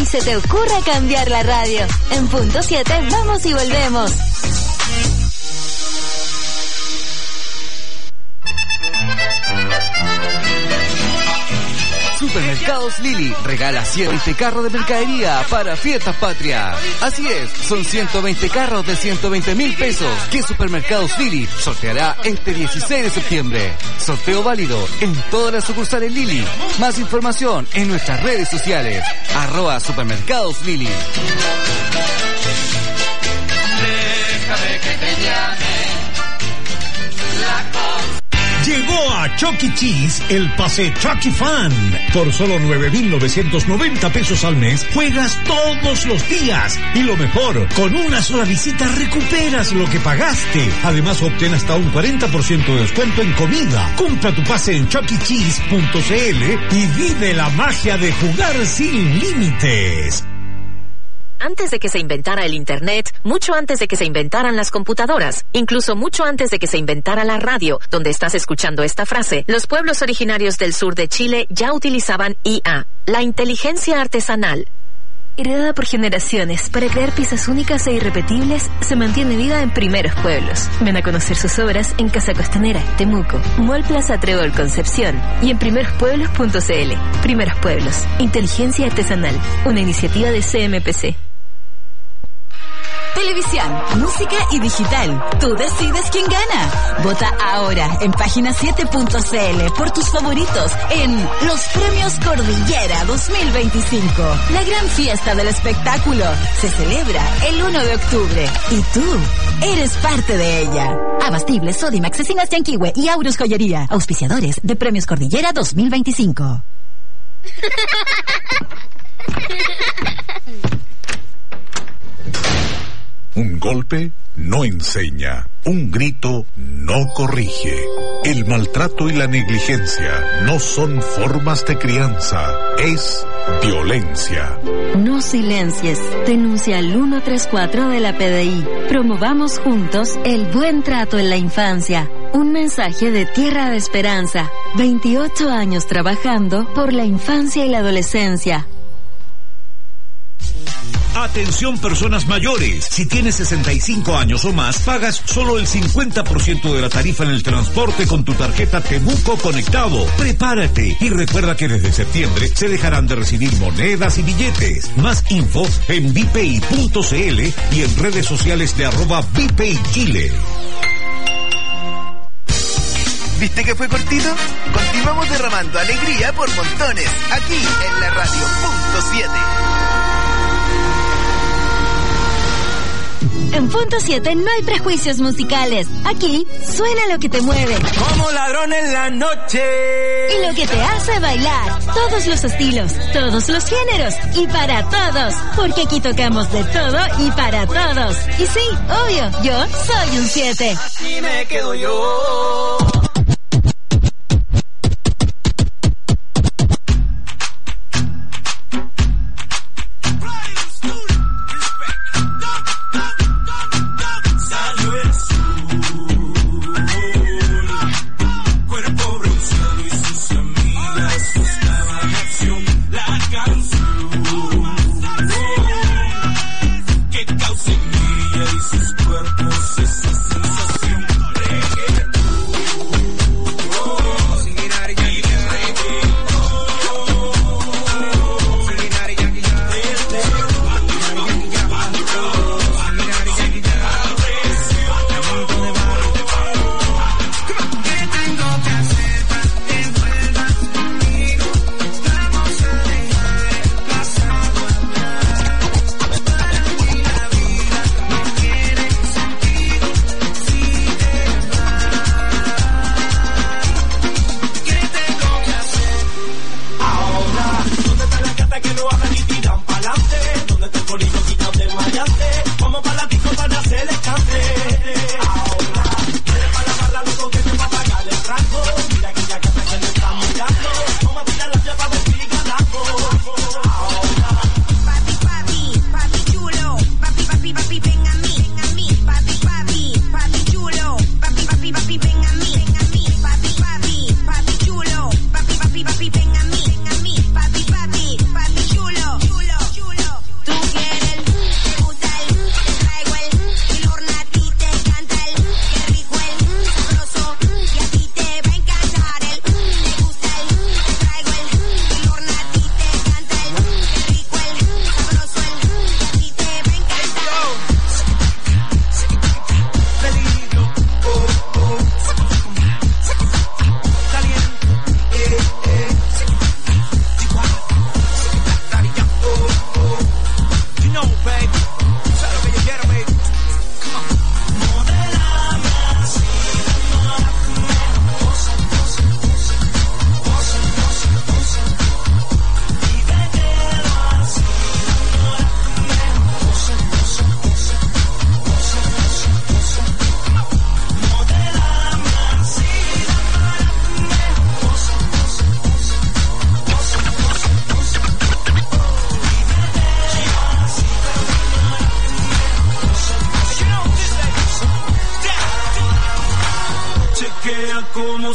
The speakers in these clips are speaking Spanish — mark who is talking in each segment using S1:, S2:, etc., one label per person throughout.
S1: se te ocurra cambiar la radio. En punto 7 vamos y volvemos.
S2: Supermercados Lili regala 120 carros de mercadería para Fiestas Patrias. Así es, son 120 carros de 120.000 pesos que Supermercados Lili sorteará este 16 de septiembre. Sorteo válido en todas las sucursales Lili. Más información en nuestras redes sociales. @Supermercados Lili.
S3: Déjame que te llame
S4: Llegó a Chuck E. Cheese el pase Chucky Fan. Por solo 9.990 pesos al mes, juegas todos los días. Y lo mejor, con una sola visita recuperas lo que pagaste. Además, obtén hasta un 40% de descuento en comida. Compra tu pase en chuckycheese.cl y vive la magia de jugar sin límites.
S5: Antes de que se inventara el Internet, mucho antes de que se inventaran las computadoras, incluso mucho antes de que se inventara la radio, donde estás escuchando esta frase, los pueblos originarios del sur de Chile ya utilizaban IA, la inteligencia artesanal.
S1: Heredada por generaciones para crear piezas únicas e irrepetibles, se mantiene viva en Primeros Pueblos. Ven a conocer sus obras en Casa Costanera, Temuco, Mall Plaza Trébol Concepción y en primerospueblos.cl. Primeros Pueblos, inteligencia artesanal, una iniciativa de CMPC.
S6: Televisión, música y digital. Tú decides quién gana. Vota ahora en página7.cl por tus favoritos en los Premios Cordillera 2025. La gran fiesta del espectáculo se celebra el 1 de octubre y tú eres parte de ella. Abastible, Sodimac, Cecinas Yanquihue y Aurus Joyería, auspiciadores de Premios Cordillera 2025.
S7: Un golpe no enseña, un grito no corrige. El maltrato y la negligencia no son formas de crianza, es violencia.
S1: No silencies, denuncia al 134 de la PDI. Promovamos juntos el buen trato en la infancia. Un mensaje de Tierra de Esperanza. 28 años trabajando por la infancia y la adolescencia.
S4: Atención personas mayores, si tienes 65 años o más, pagas solo el 50% de la tarifa en el transporte con tu tarjeta Temuco Conectado. Prepárate y recuerda que desde septiembre se dejarán de recibir monedas y billetes. Más info en bpay.cl y en redes sociales de @bpaychile.
S8: ¿Viste que fue cortito? Continuamos derramando alegría por montones, aquí en la radio punto 7.
S1: En punto 7 no hay prejuicios musicales. Aquí suena lo que te mueve.
S3: Como ladrón en la noche.
S1: Y lo que te hace bailar. Todos los estilos, todos los géneros y para todos. Porque aquí tocamos de todo y para todos. Y sí, obvio, yo soy un 7.
S3: Aquí me quedo yo.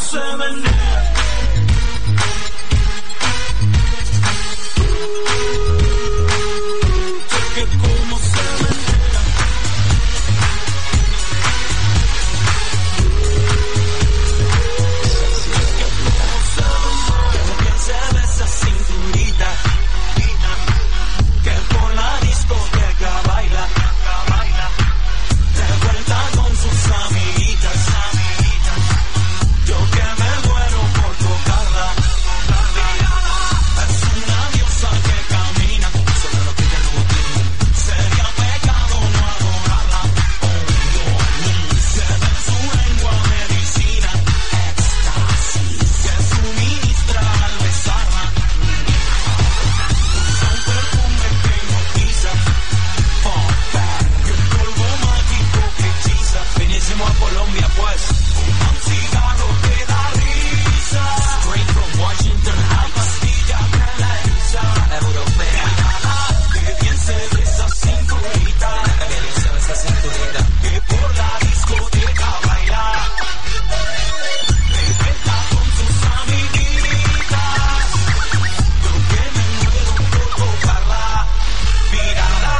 S3: se menea. Cheque cómo se menea. Qué bien se ve esa cinturita que por la discoteca baila. De vuelta con sus amiguitas. Yo que me muero por tocarla. Es una diosa que camina sobre los pies del botín. Sería pecado no adorarla. Se ve en su lengua medicina, éxtasis que suministra al besarla. Son perfumes que hipnotiza, y el polvo mágico que hechiza. Vinimos a Colombia pues, un cigarro que da risa. Straight from Washington Heights, pastilla que la hecha europea. Que bien se ve esa cinturita, que bien se ve esa cinturita, que por la discoteca baila. De vuelta con sus amiguitas. Yo que me muero por tocarla, mirarla.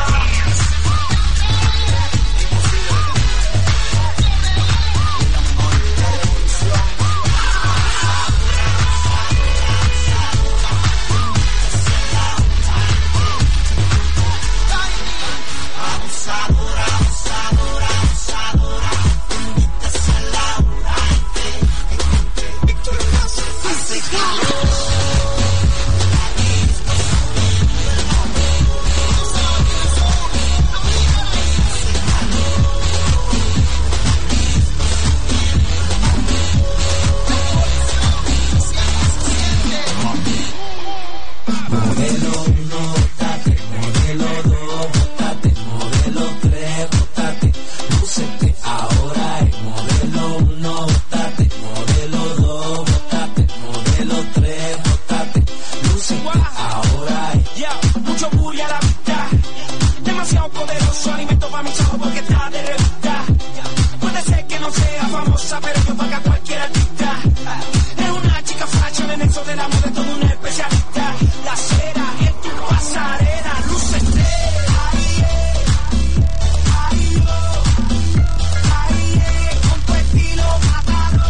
S3: Mucho booty a la vista, demasiado poderoso, alimento para mis ojos porque está de revista. Puede ser que no sea famosa, pero yo paga cualquier artista. Es una chica fashion en eso del amor de todo un especialista. La cera en tu pasarela, lúcete. Con tu estilo mátalo.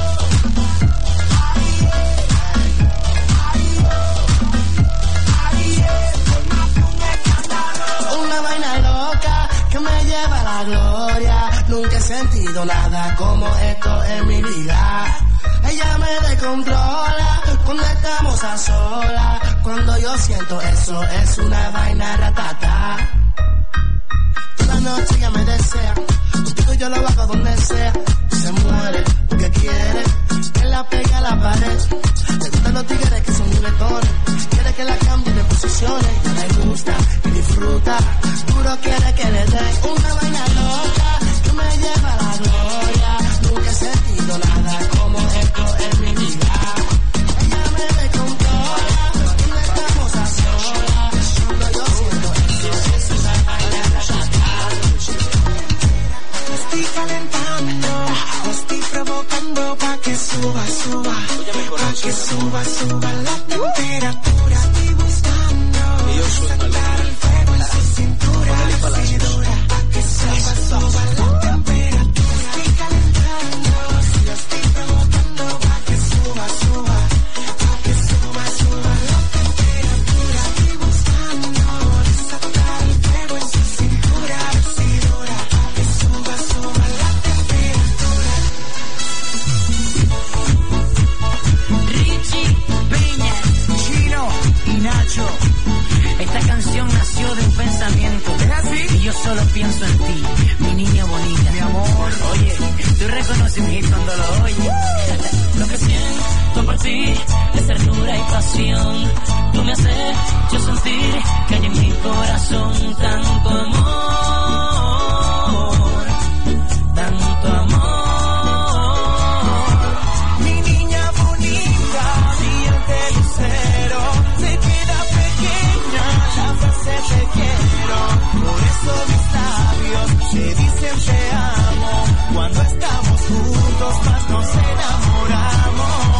S9: Una vaina loca que me lleva a la gloria. Nunca he sentido nada como esto en mi vida. Ella me descontrola cuando estamos a solas. Cuando yo siento eso es una vaina ratata. Toda noche ella me desea, contigo yo lo hago donde sea. Se muere porque quiere que la pegue a la pared. Le gustan los tigres que son juguetones, quiere que la cambie de posiciones. Le gusta y disfruta, duro quiere que le dé una vaina loca que me lleva a la gloria. Nunca he sentido nada como esto en mi vida. Ella me descontrola cuando estamos a solas. Cuando yo siento eso es una vaina ratata.
S3: Lo estoy calentando, lo estoy provocando pa' que suba, suba, pa' que suba, suba la temperatura. Estoy buscando sacar el fuego en su cintura, así dura, pa' que suba, suba la temperatura. Estoy calentando, lo estoy provocando pa' que suba, suba, pa' que suba, suba la temperatura. Estoy buscando sacar el fuego en su cintura, así dura, pa' que suba, suba la temperatura.
S10: Richie Peña, Chino y Nacho. Esta canción nació de un pensamiento. ¿Es así? Y yo solo pienso en ti, mi niña bonita. Mi amor. Oye, tú reconoces un hit cuando lo oyes. Lo que siento por ti es ternura y pasión. Tú me haces yo sentir que hay en mi corazón tanto amor. Tanto amor.
S3: Mi niña bonita, brillante lucero, se queda pequeña la frase te quiero. Por eso mis labios te dicen te amo. Cuando estamos juntos más nos enamoramos.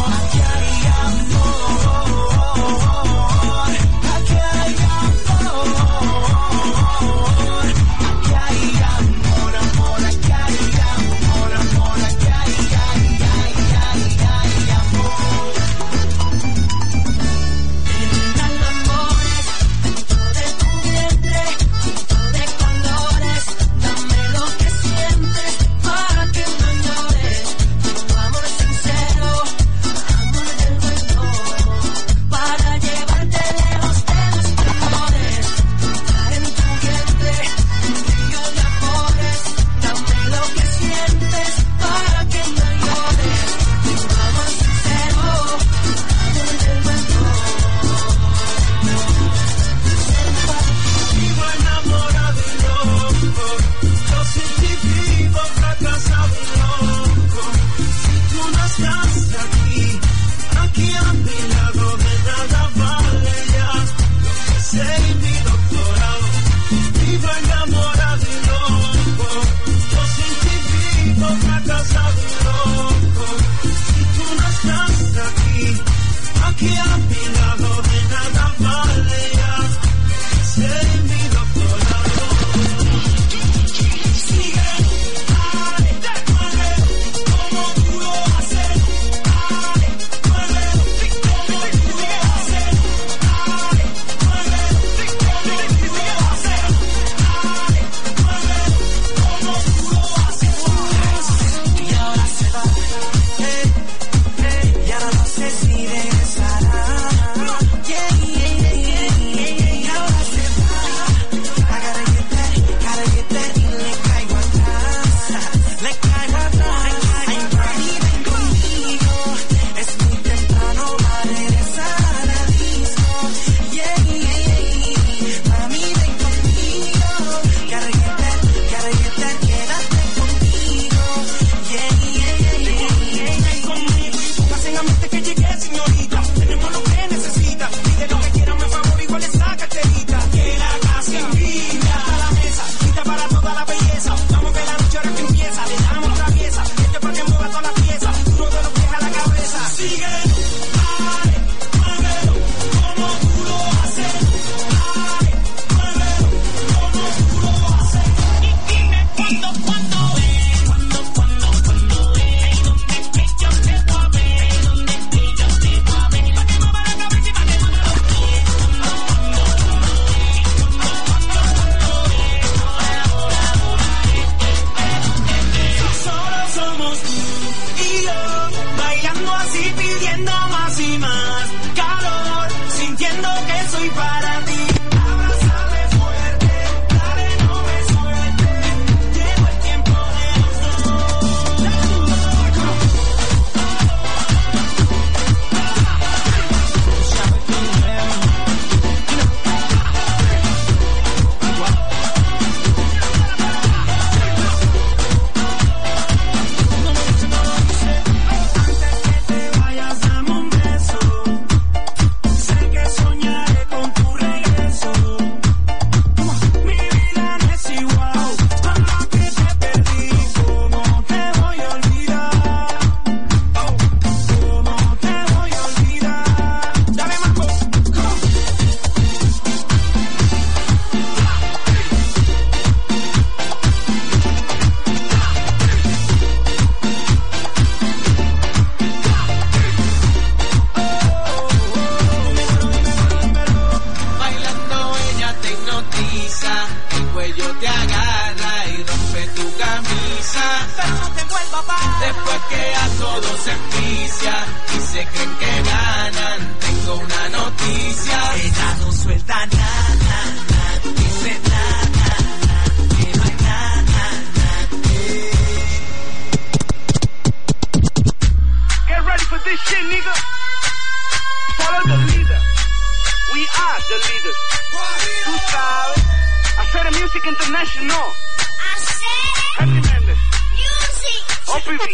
S11: Music International.
S12: Hacer
S11: Henry Méndez.
S12: Music.
S11: OPV.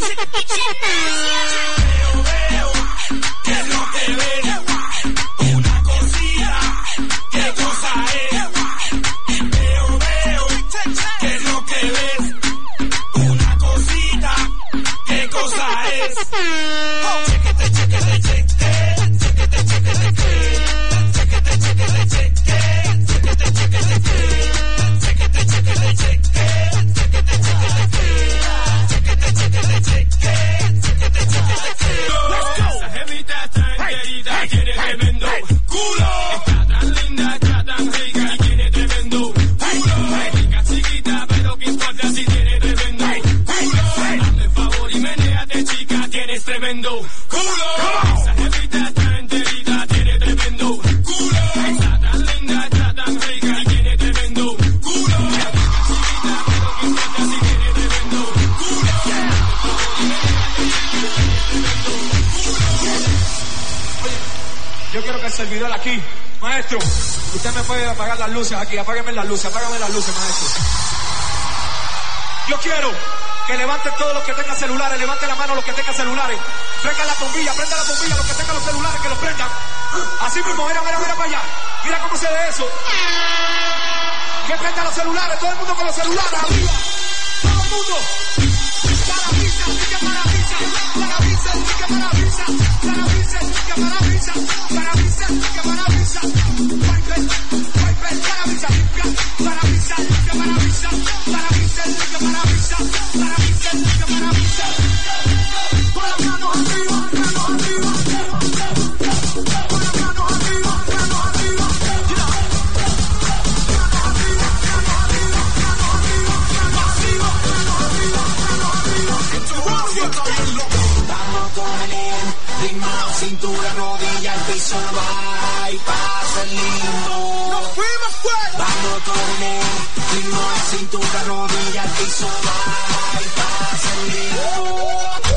S12: Veo, ¿qué es lo que ves? Una cosita, ¿qué cosa es? Veo, ¿qué es lo que ves? Una cosita, ¿qué cosa es? Chequete, chequete, chequete, chequete, chequete, chequete, chequete, chequete, chequete, chequete, chequete, esa jevita tan querida tiene tremendo culo. Está tan linda, está tan rica y tiene tremendo culo. Rica chiquita, pero qué importa si tiene tremendo culo. Hazme el favor y menéate, chica, tienes tremendo culo. Esa jevita tan enterita tiene tremendo culo. Está tan linda, está tan rica y tiene tremendo culo. Rica chiquita, pero qué importa si tiene tremendo culo.
S13: Yo quiero que el servidor aquí, maestro, usted me puede apagar las luces aquí, apágame las luces, maestro. Yo quiero que levanten todos los que tengan celulares, levanten la mano los que tengan celulares, prendan la bombilla, los que tengan los celulares, que los prendan. Así mismo, mira para allá, mira cómo se ve eso. Que prendan los celulares, todo el mundo con los celulares, arriba, todo el mundo. Maravilla, que maravilla, maravilla, que maravilla, maravilla, que maravilla, maravilla, que maravilla, maravilla, limpia, maravilla, que maravilla, maravilla, que maravilla, maravilla, que maravilla. Con las manos arriba, manos arriba, con las manos arriba, manos arriba, vamos con el ritmo, cintura, rodilla, el piso va y pasa el lindo. Nos fuimos fuera. Vamos con el ritmo, cintura, rodilla, el piso va y pasa el lindo.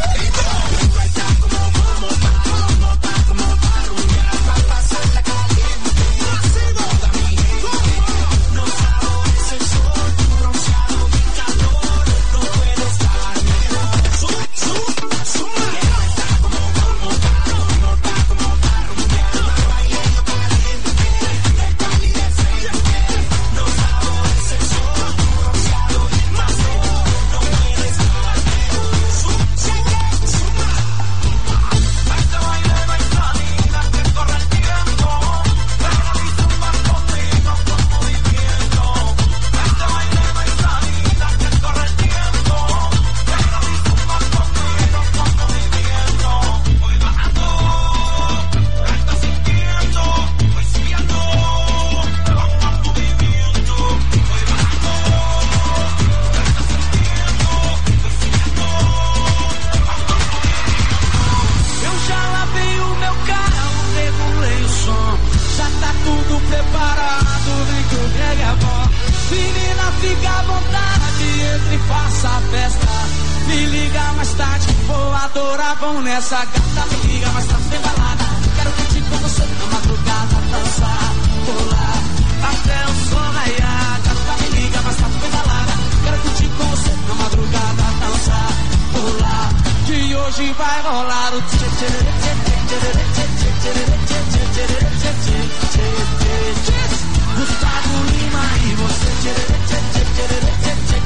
S13: Essa gata me liga, mas tá sem balada. Quero curtir com você na madrugada, dançar, pular, até o sol raiar. Gata me liga, mas tá sem balada. Quero curtir com você na madrugada, dançar, pular. Que hoje vai rolar o tchê tchê tchê tchê tchê tchê tchê tchê. Gustavo Lima e você tchê tchê tchê tchê tchê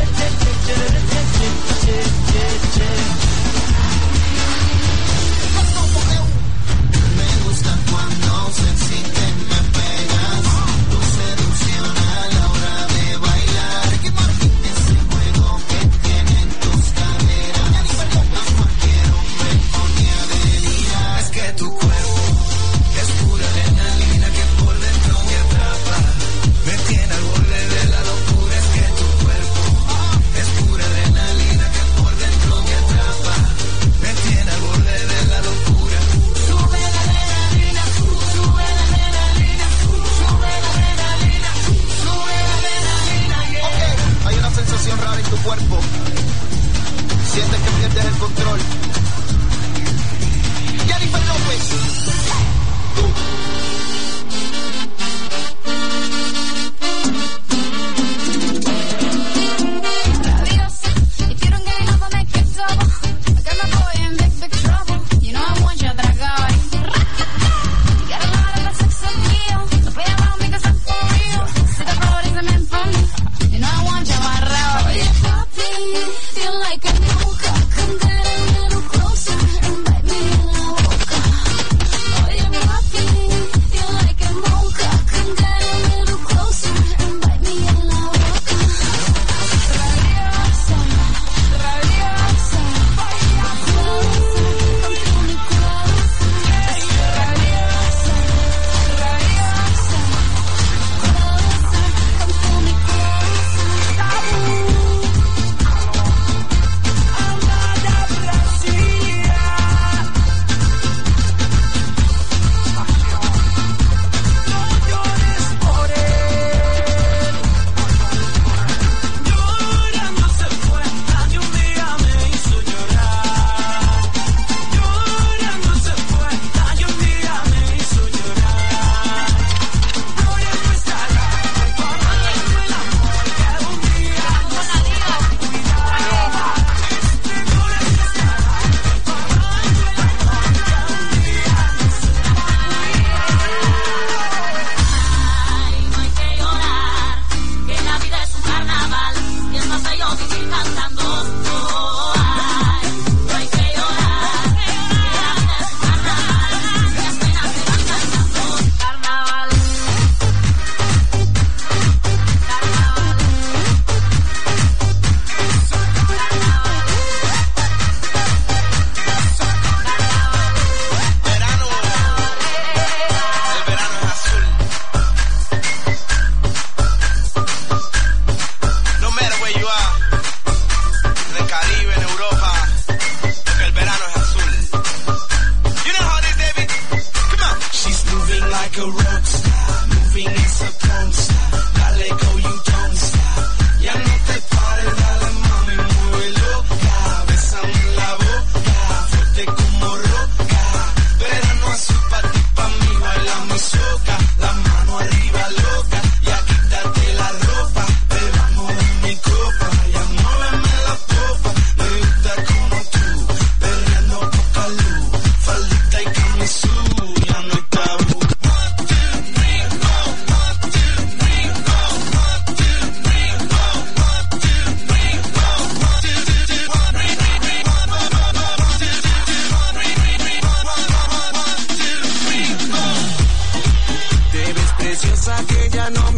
S13: tchê tchê tchê tchê. Me gusta cuando sexy me pegas, tu seducción a la hora de bailar, ese juego que tienen tus caderas, no quiero me ponía
S3: so don't stop. Dale, go, you don't stop. Ya no te pares, dale, mami, mueve loca. Bésame en la boca, fuerte como roca. Verano azul pa' ti, pa' mí, baila mi soca. La mano arriba, loca, ya quítate la ropa. Bebamos en mi copa, ya muéveme la popa. Me gusta como tú, perreando poca luz. Faldita y camisú, ya no hay tabú. Te ves preciosa que ya no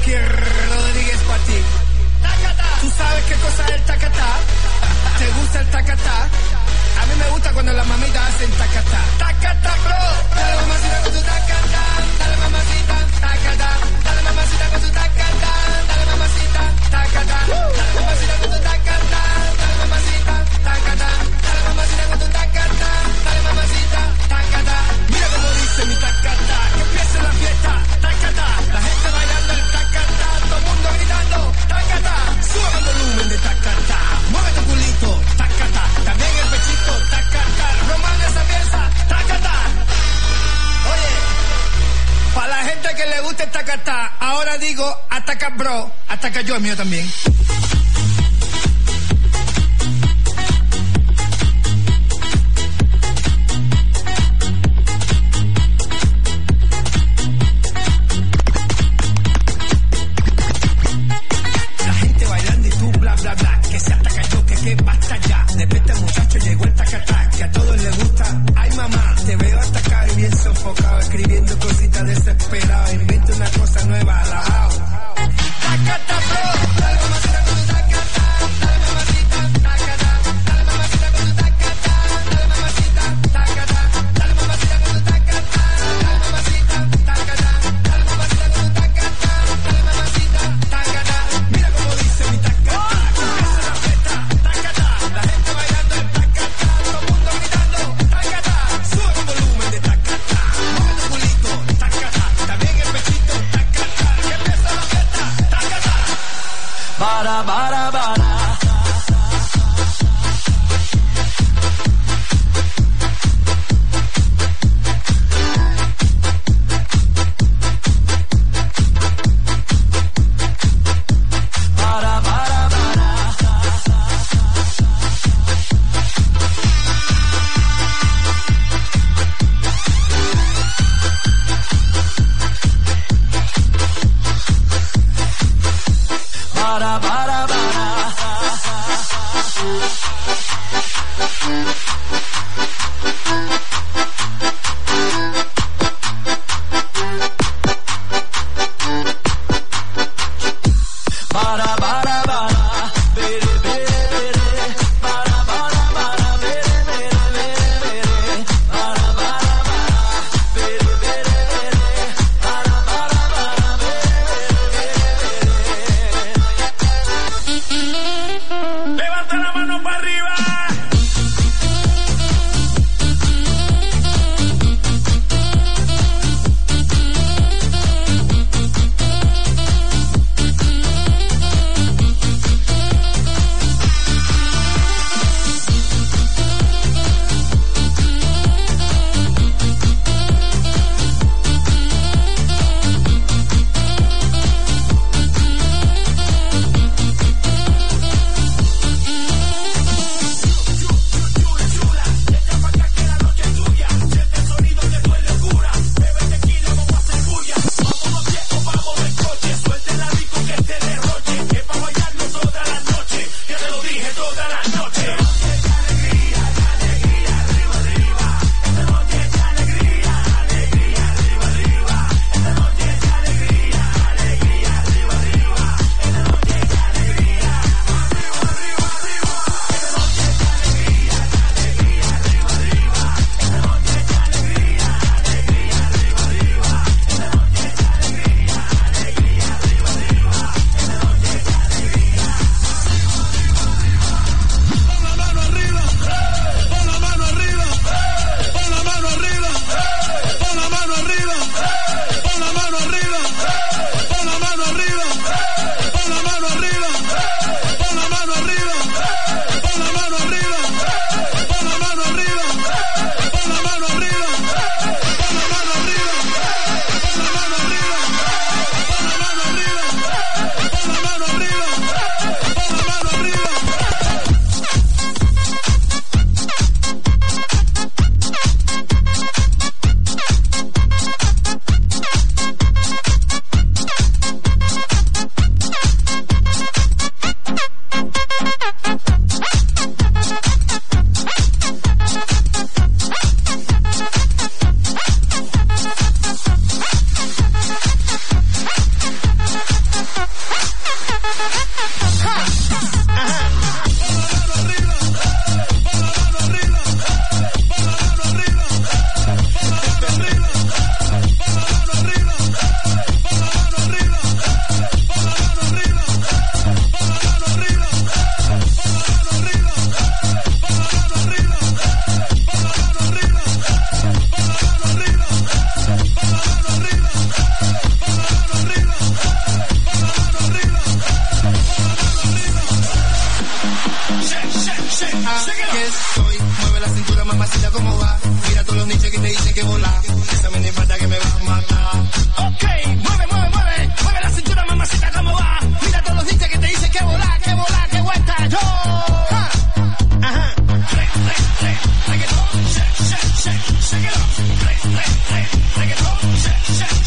S11: Rocky Rodríguez para ti. ¿Tú sabes qué cosa es el tacatá? ¿Te gusta el tacatá? A mí me gusta cuando las mamitas hacen tacatá. Tacatá, bro. Dale mamacita con tu tacatá. Dale mamacita, tacatá. Dale mamacita con tu tacatá. Dale mamacita, tacatá. Dale mamacita con tu tacatá. Dale mamacita, tacatá. Dale mamacita con tu tacatá. Dale mamacita, tacatá. Mira cómo dice mi tacatá. Que empiece la fiesta, tacatá. La gente bailando el tacatá. Todo el mundo gritando, tacatá. Sube el volumen de tacatá. Mueve tu culito, tacatá. También el pechito, tacatá. Román esa pieza, tacatá. Oye, para la gente que le gusta el tacatá, ahora digo, ataca bro, ataca yo, el mío también. La gente bailando y tú bla bla bla, que se ataca yo, que basta ya. De repente el muchacho llegó el tacatá, que a todos les gusta. Ay mamá, te veo atacado y bien sofocado, escribiendo cositas desesperado. Invento una cosa nueva, alabao. Tacatá, bro. Dale mamacita con tu tacatá. Dale mamacita, tacatá. Dale mamacita con tu tacatá. Dale mamacita, tacatá. Dale mamacita con tu tacatá. Dale mamacita, tacatá. Dale mamacita con tu tacatá. Dale mamacita, tacatá. Mira cómo dice mi tacatá. Que empieza la fiesta, tacatá. La gente bailando el tacatá. Todo el mundo gritando, tacatá. Sube el volumen de tacatá. Mueve tu culito, tacatá. También el pechito, tacatá. Que empieza la fiesta, tacatá.
S13: Para. Para.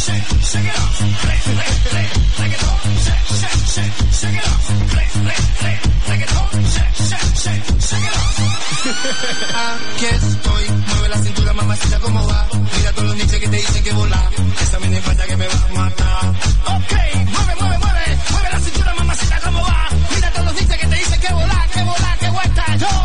S11: Aquí estoy, mueve la cintura, mamacita, ¿cómo va? Mira todos los niches que te dicen que volar. Esa mini falta que me va a matar. Ok, mueve la cintura, mamacita, ¿cómo va? Mira todos los niches que te dicen que volar, que vuelta yo.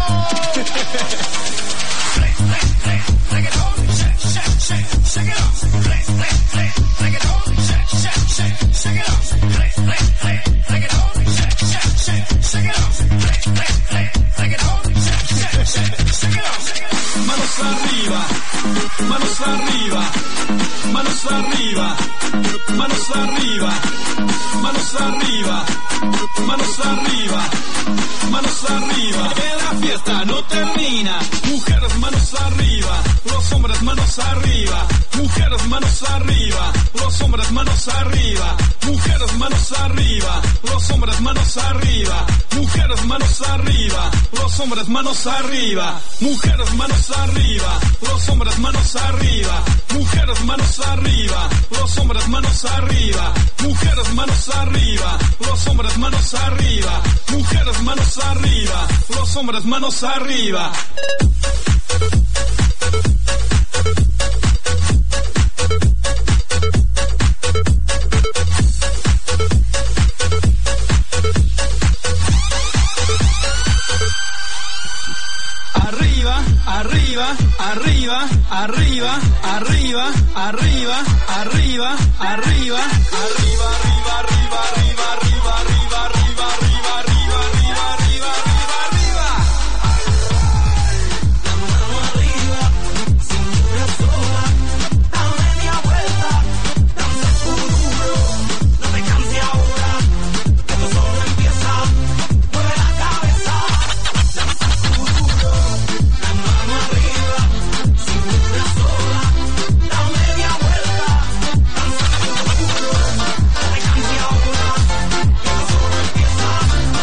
S12: Manos arriba, manos arriba, manos arriba, manos arriba, manos arriba, manos arriba, manos arriba. Que la fiesta no termina. Mujeres, manos arriba, los hombres, manos arriba. Mujeres, manos arriba, los hombres, manos arriba. Mujeres, manos arriba, los hombres, manos arriba. Mujeres, manos arriba, los hombres, manos arriba. Mujeres, manos arriba, los hombres, manos arriba. Mujeres, manos arriba, los hombres, manos arriba. Mujeres, manos arriba, los hombres, manos arriba. Mujeres, manos arriba, los hombres, manos arriba. Arriba, arriba, arriba, arriba, arriba, arriba, arriba, arriba, arriba, arriba, arriba, arriba, arriba, arriba, arriba, arriba, arriba, arriba, arriba, arriba.
S13: La mano arriba, cintura sola, da media vuelta, danza duro, no te canses ahora, esto solo empieza, mueve la cabeza, danza duro, la mano arriba, cintura sola, da media vuelta, danza duro, no te canses ahora, esto solo empieza.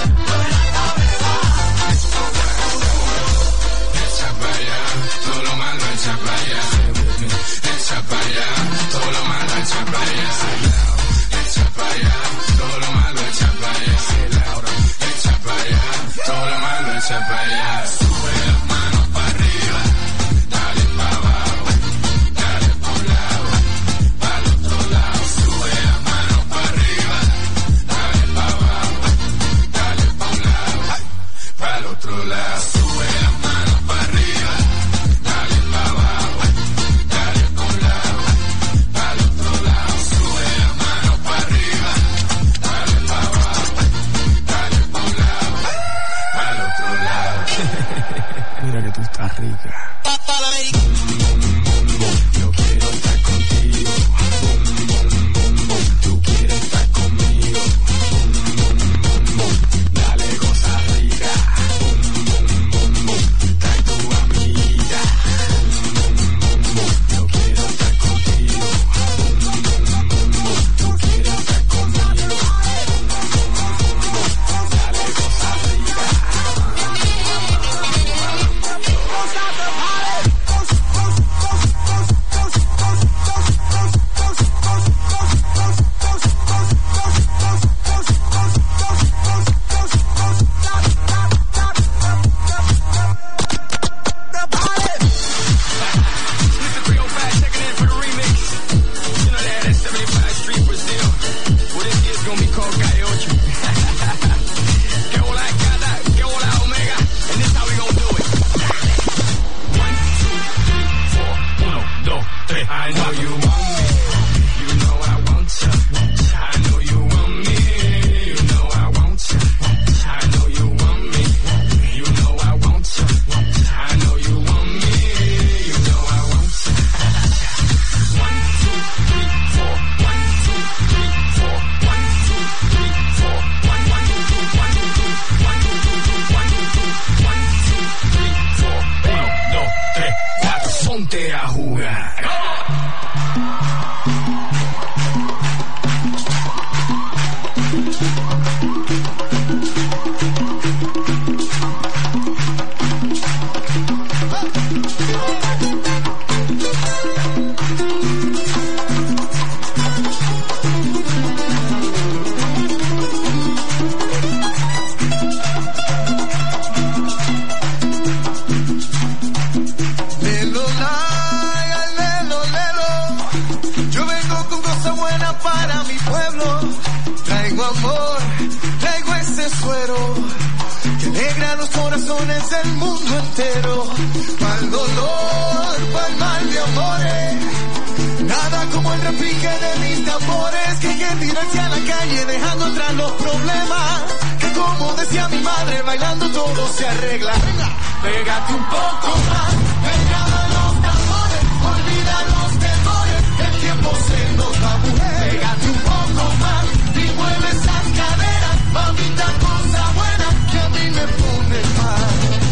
S3: amor, traigo ese suero que alegra los corazones del mundo entero. Pa'l dolor, pa'l mal de amores, nada como el repique de mis tambores que hay que tirarse a la calle dejando atrás los problemas. Que como decía mi madre, bailando todo se arregla. Venga, pégate un poco más, venga los tambores, olvida los temores, el tiempo se nos va, mujer. Pégate un poco más y mueve esas caderas, mamita, cosa buena que a mí me pone mal.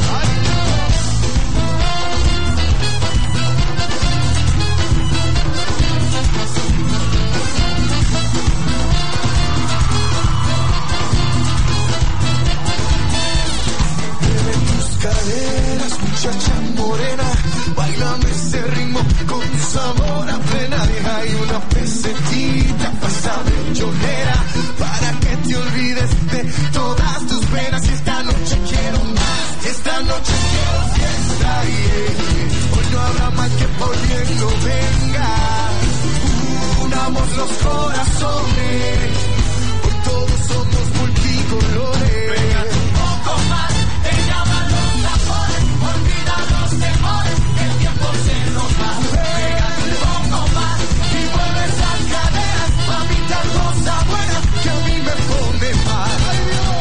S3: Caderas, muchacha morena, bailame ese ritmo con sabor a plena. Deja ahí una pesetita, pásame llorera, para que te olvides de todas tus penas. Y esta noche quiero más, y esta noche quiero fiesta, yeah. Hoy no habrá mal que por bien no venga. Unamos los corazones, hoy todos somos multicolores. Pégate un poco más, te llaman los tambores, olvida los temores, el tiempo se nos va. Pégate un poco más y mueve esas caderas, mamita, cosa buena que a mí me pone mal. ¡Ay,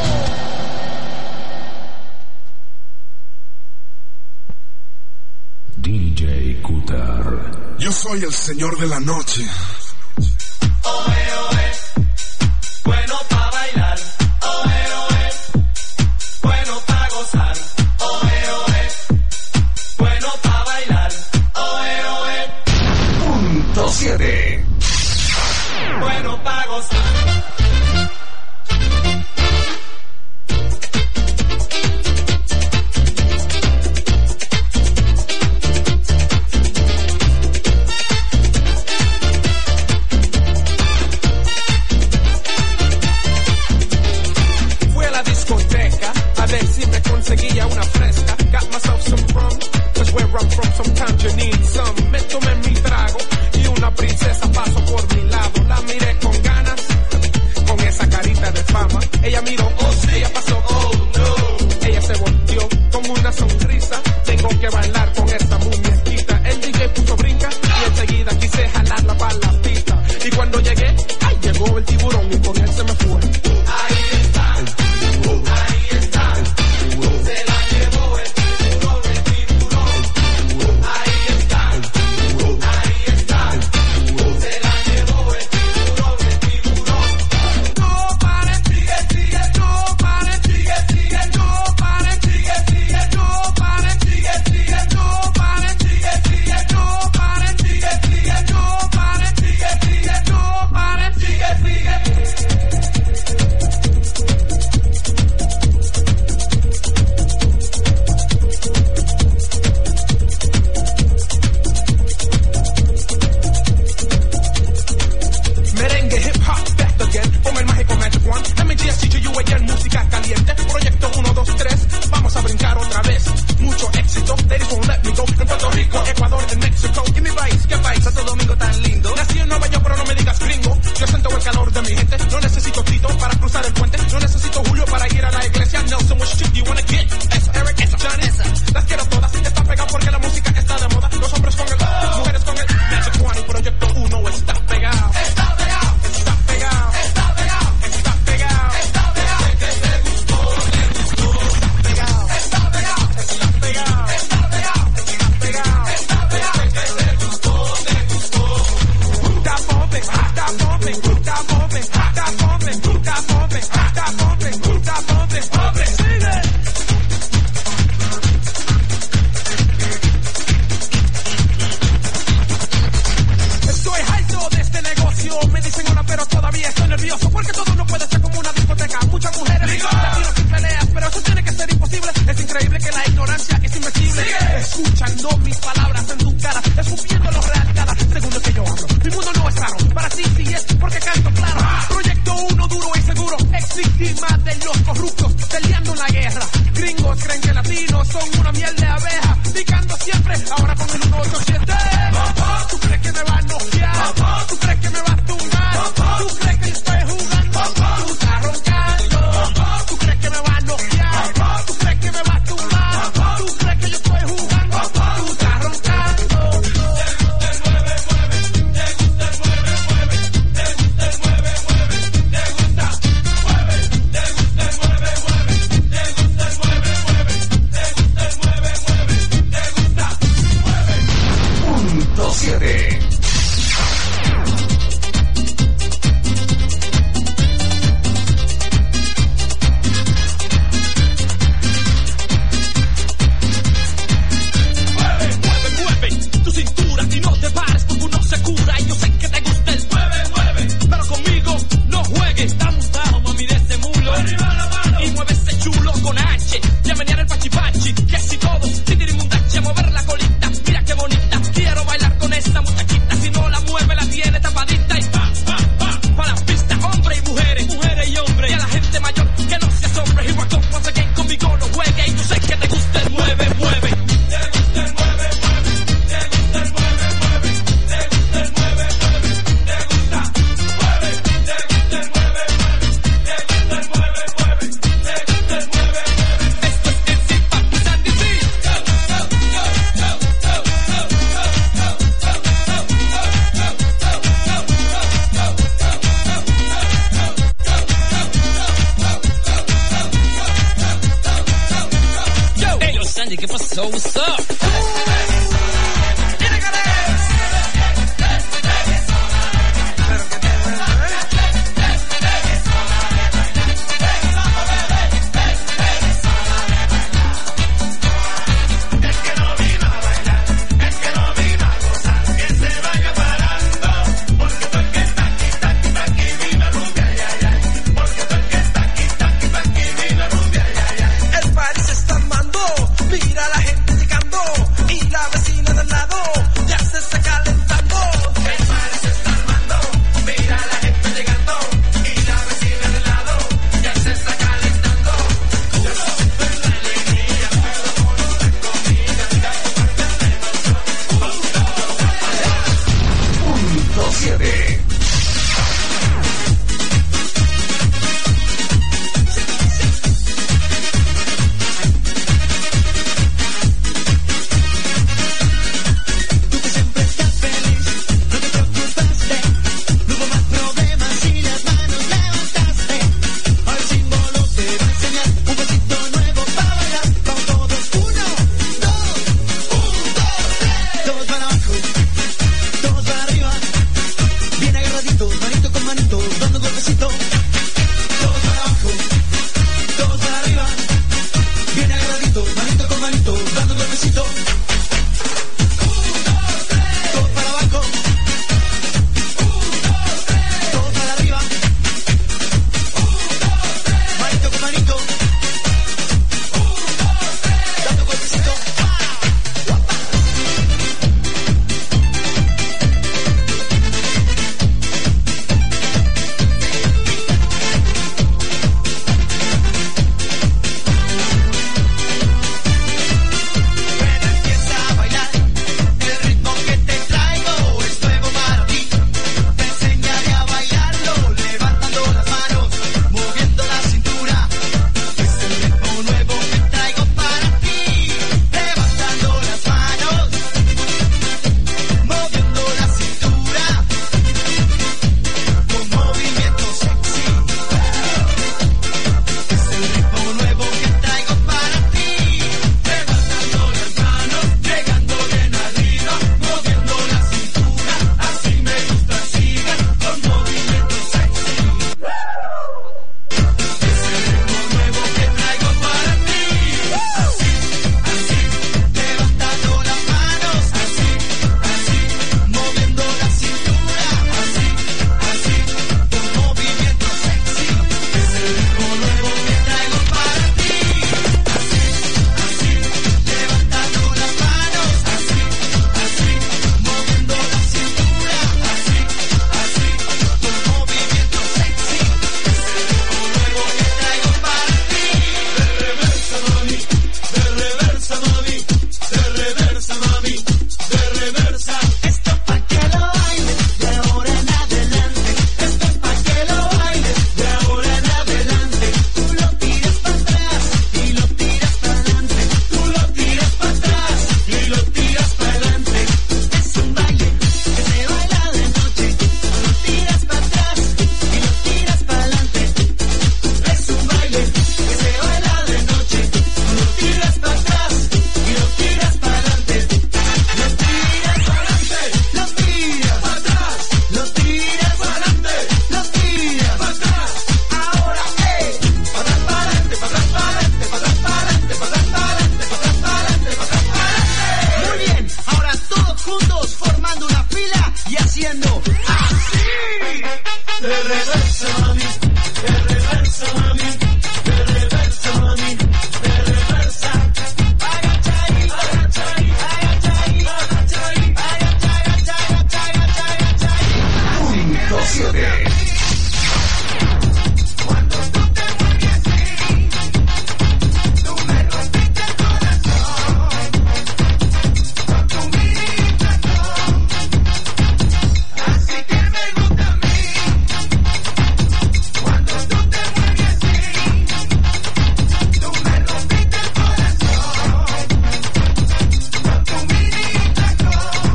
S7: Dios! DJ Cutar. Yo soy el señor de la noche.
S12: Oe, oe, bueno pa' bailar. Oe, oe, bueno pa' gozar. Oe, oe, bueno pa' bailar. Oe, oe,
S7: Punto 7.
S12: bueno pa' gozar.
S14: Conseguía una fresca, got myself some rum, cause where I'm from sometimes you need some. Me tomé mi trago y una princesa pasó por mi lado. La miré con ganas, con esa carita de fama. Ella miró, oh sí, ella pasó, oh no. Ella se volteó con una sonrisa. Tengo que bailar con esta muñequita. El DJ puso brinca y enseguida quise jalarla para la pista. Y cuando llegué, ay, llegó el tiburón y con él se me fue.
S12: Ahí está, ahí está. Se la llevó el tiburón, el tiburón. Ahí está, ahí está. Se la llevó el tiburón, el tiburón.
S14: No paren, sigue, sigue, no paren, sigue, sigue, no paren, sigue, sigue, no paren, sigue, sigue, no paren, sigue, sigue, no paren, sigue, sigue, no paren, sigue, sigue, no paren, sigue, sigue. Merengue, hip hop, back again, con el mágico Magic One. MGSTGUAN, música caliente. Proyecto 1, 2, 3, vamos a brincar otra vez. Mucho éxito, ladies won't let me go. En Puerto Rico, Ecuador, en México. Y mi país, ¿qué país? Santo Domingo tan lindo. Nací en Nueva York, pero no me digas gringo. Yo siento el calor de mi gente. No necesito Tito para cruzar el puente. No necesito Julio para ir a la iglesia. Nelson, which chick do you wanna get? Esa, Eric, esa, Johnny, esa. Las quiero todas. Está pegado porque la música está de moda. Los hombres con el, las mujeres con el Magic One. Y Proyecto 1 está pegado. Está pegado. Está pegado. Está pegado. Está pegado. Está pegado. Que te gustó, te gustó. Está pegado. Está pegado. Está pegado. Está pegado. Está pegado. Está pegado. Que te gustó, te gustó. Está bumping. Está bumping. Está bumping. Está bumping. Está bumping. Está bumping. Está bumping. Bumping. Sigue. Estoy harto de este negocio. Me dicen hola, pero todavía estoy nervioso. Porque todo no puede ser como una discoteca. Muchas mujeres, latinos sin peleas, pero eso tiene que ser imposible. Es increíble que la ignorancia es invencible. Escuchando mis palabras en tu cara, escupiendo lo real cada segundo que yo hablo. Mi mundo no es raro, para ti sí es porque canto claro. Proyecto 1 duro y seguro, ex víctima de los corruptos, peleando la guerra. Gringos creen que latinos son una miel de abeja, picando siempre, ahora con el 187. ¿Tú crees que me va a noquear? ¿Tú crees que me va a tumbar? ¿Tú crees que estoy jugando? Tú
S3: De reversa, mami, de reversa, mami, de reversa, mami, de reversa. Agachai, agachai, agachai, agachai, agachai, agachai, agachai.
S7: Punto 7.
S3: Cuando tú te mueves así, tú me rompiste el corazón con tu miritación. Así que me gusta a mí. Cuando tú te mueves así, tú me rompiste el corazón con tu miritación.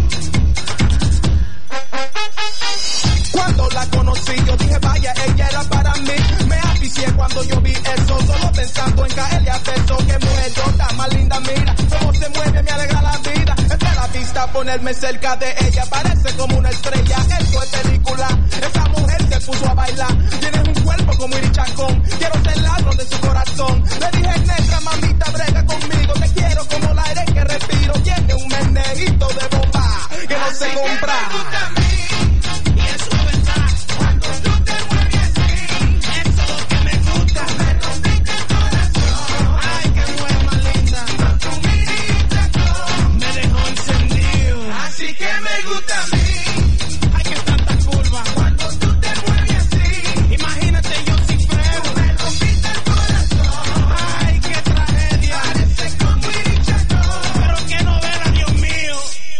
S14: Cuando la conocí yo dije vaya, ella era para mí. Me aficié cuando yo vi eso, solo pensando en caerle a beso. Que mujer toda más linda, mira cómo se mueve, me alegra la vida. Entre la vista ponerme cerca de ella, parece como una estrella. Esto es película, esa mujer se puso a bailar. Tienes un cuerpo como Iri Chacón, quiero ser ladrón de su corazón. Le dije negra, mamita, brega conmigo, te quiero como el aire que respiro. Tiene un meneguito de bomba que no se compra.
S3: Y eso es verdad, cuando tú te mueves así, eso es lo que me gusta, me rompiste el corazón. Ay, qué mujer más linda, con tu miritación, me dejó encendido. Así que me gusta a mí, ay, que tanta curva, cuando tú te mueves así, imagínate yo sin freno, me rompiste el corazón. Ay, qué tragedia, parece como Irichacón, pero qué novela, Dios mío.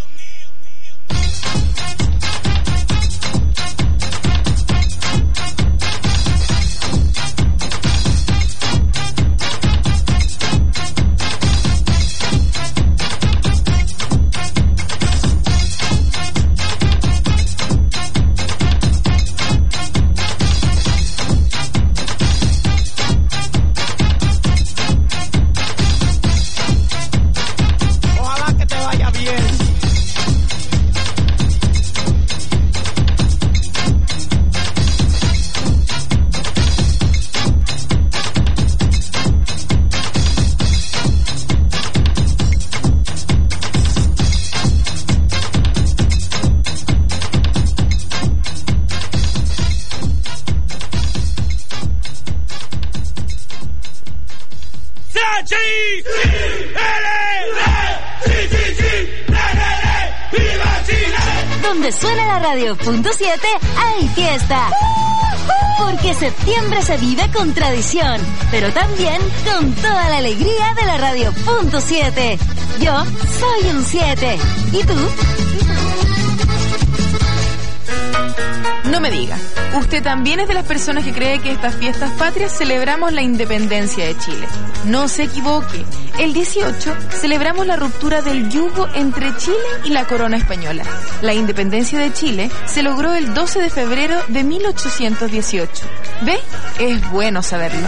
S3: Ojalá que te vaya bien.
S1: Donde suena la radio punto 7, hay fiesta. Porque septiembre se vive con tradición, pero también con toda la alegría de la radio punto 7. Yo soy un 7. ¿Y tú?
S15: No me diga, ¿usted también es de las personas que cree que estas fiestas patrias celebramos la independencia de Chile? No se equivoque, el 18 celebramos la ruptura del yugo entre Chile y la corona española. La independencia de Chile se logró el 12 de febrero de 1818. ¿Ve? Es bueno saberlo.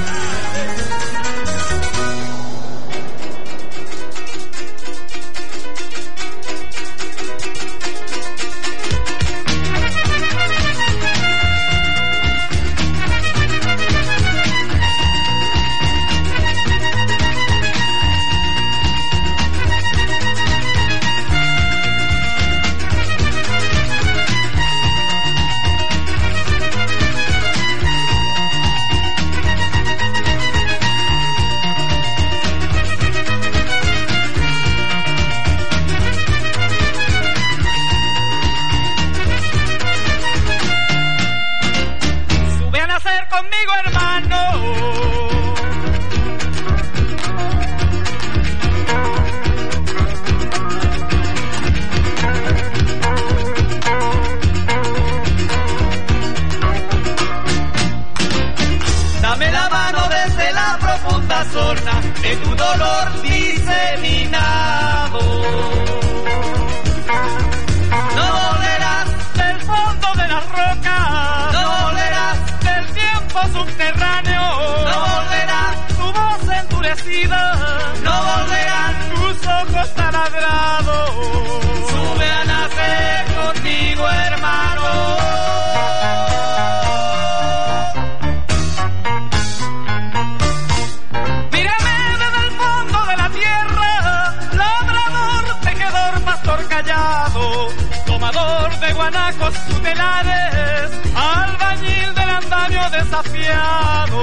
S3: De tu dolor diseminado. No volverás del fondo de las rocas, no volverás del tiempo subterráneo, no volverás tu voz endurecida, no volverán tus ojos taladrados. Sube a nacer conmigo, hermano. Tomador de guanacos tutelares,
S16: desafiado.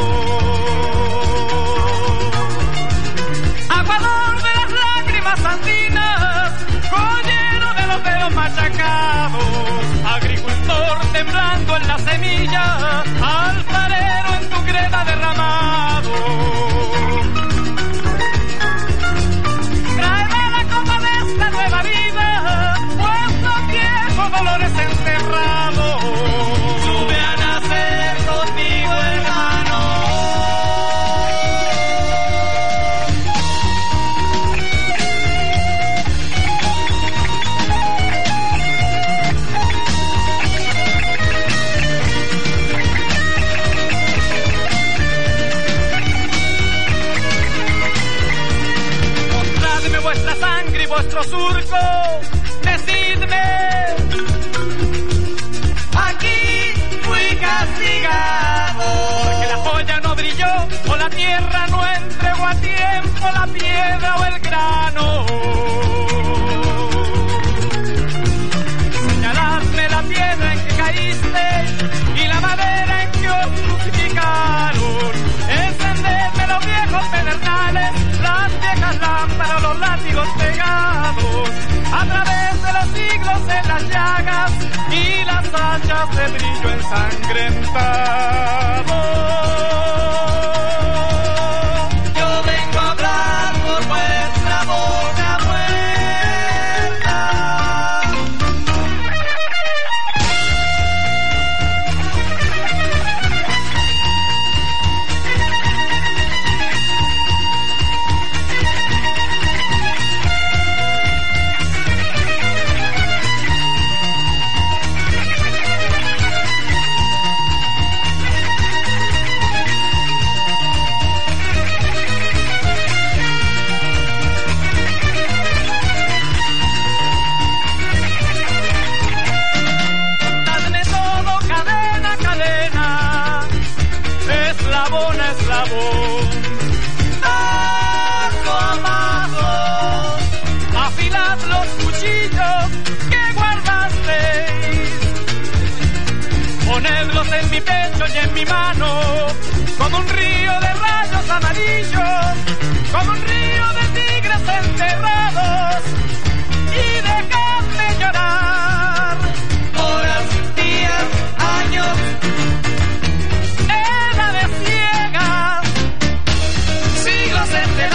S16: Aguador de las lágrimas andinas, joyero de los dedos machacados, agricultor temblando en la semilla, alfarero en tu greda derramado. Tráeme la copa de esta nueva vida, pues los viejos dolores enterrados. Sube a nacer conmigo, hermano. Mostradme vuestra sangre y vuestro surco, decidme. Aquí fui castigado porque la joya no brilló o la tierra no entregó a tiempo la piedra o el grano. Señaladme la piedra en que caíste y la madera en que os crucificaron. Encendedme los viejos pedernales, las viejas lámparas, los látigos pegados a través de los siglos en las llagas y las hachas de brillo ensangrentado. Yo vengo a hablar por vuestra boca muerta. Dadme todo, cadena, cadena, eslabón a eslabón, paso a paso, afilad los cuchillos que guardasteis, ponedlos en mi pecho y en mi mano, como un río de rayos amarillos, como un río de tigres enterrados, y dejadme llorar horas, días, años, edades ciegas, siglos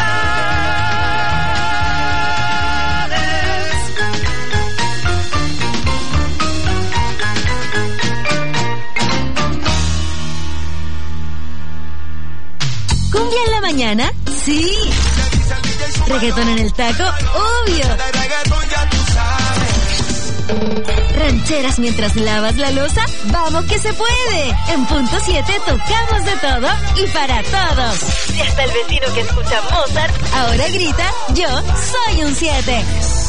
S16: entelares.
S1: ¿Cumbia en la mañana? Sí. ¿Reggaetón en el taco? Obvio. ¿Rancheras mientras lavas la loza? ¡Vamos que se puede! En punto 7 tocamos de todo y para todos. Y hasta el vecino que escucha Mozart ahora grita, yo soy un 7.